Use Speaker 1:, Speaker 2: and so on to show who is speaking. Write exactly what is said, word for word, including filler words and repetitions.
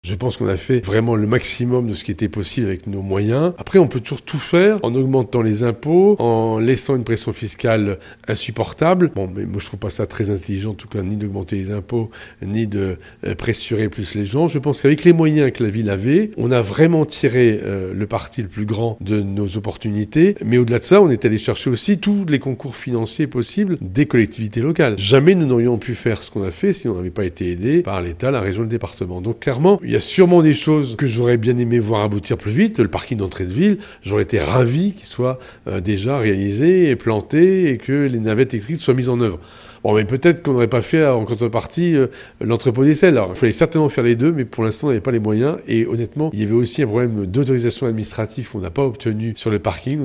Speaker 1: Je pense qu'on a fait vraiment le maximum de ce qui était possible avec nos moyens. Après, on peut toujours tout faire en augmentant les impôts, en laissant une pression fiscale insupportable. Bon, mais moi, je trouve pas ça très intelligent, en tout cas, ni d'augmenter les impôts, ni de euh, pressurer plus les gens. Je pense qu'avec les moyens que la ville avait, on a vraiment tiré euh, le parti le plus grand de nos opportunités. Mais au-delà de ça, on est allé chercher aussi tous les concours financiers possibles des collectivités locales. Jamais nous n'aurions pu faire ce qu'on a fait si on n'avait pas été aidé par l'État, la région, le département. Donc, clairement, il y a sûrement des choses que j'aurais bien aimé voir aboutir plus vite. Le parking d'entrée de ville, j'aurais été ravi qu'il soit euh, déjà réalisé et planté et que les navettes électriques soient mises en œuvre. Bon, mais peut-être qu'on n'aurait pas fait en contrepartie euh, l'entrepôt des selles. Alors, il fallait certainement faire les deux, mais pour l'instant, on n'avait pas les moyens. Et honnêtement, il y avait aussi un problème d'autorisation administrative qu'on n'a pas obtenu sur le parking.